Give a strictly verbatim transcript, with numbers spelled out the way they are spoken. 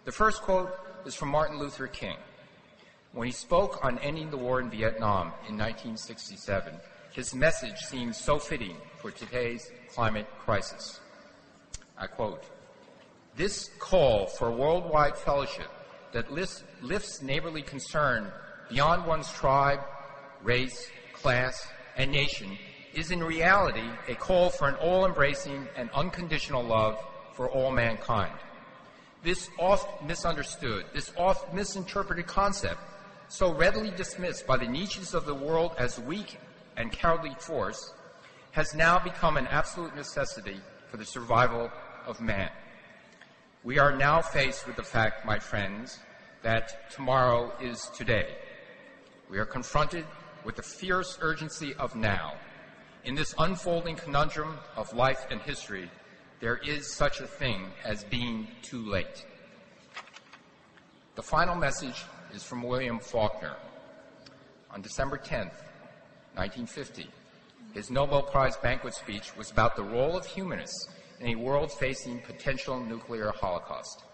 The first quote is from Martin Luther King. When he spoke on ending the war in Vietnam in nineteen sixty-seven, his message seems so fitting for today's climate crisis. I quote, "This call for worldwide fellowship that lifts, lifts neighborly concern beyond one's tribe, race, class, and nation is in reality a call for an all-embracing and unconditional love for all mankind. This oft misunderstood, this oft misinterpreted concept, so readily dismissed by the niches of the world as weak and cowardly force, has now become an absolute necessity for the survival of man. We are now faced with the fact, my friends, that tomorrow is today. We are confronted with the fierce urgency of now. In this unfolding conundrum of life and history, there is such a thing as being too late." The final message is from William Faulkner. On December tenth, nineteen fifty, his Nobel Prize banquet speech was about the role of humanists in a world facing potential nuclear holocaust.